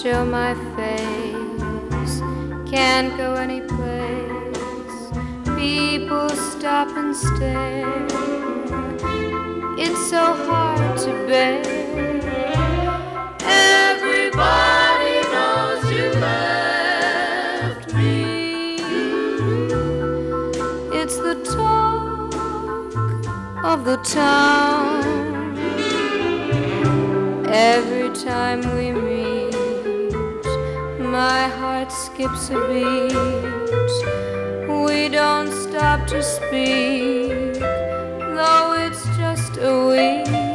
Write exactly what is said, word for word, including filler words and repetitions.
show my face, can't go any place. People stop and stare, it's so hard to bear. Everybody knows you left me. It's the talk of the town. Every time we meet, my heart skips a beat. We don't stop to speak, though it's just a week.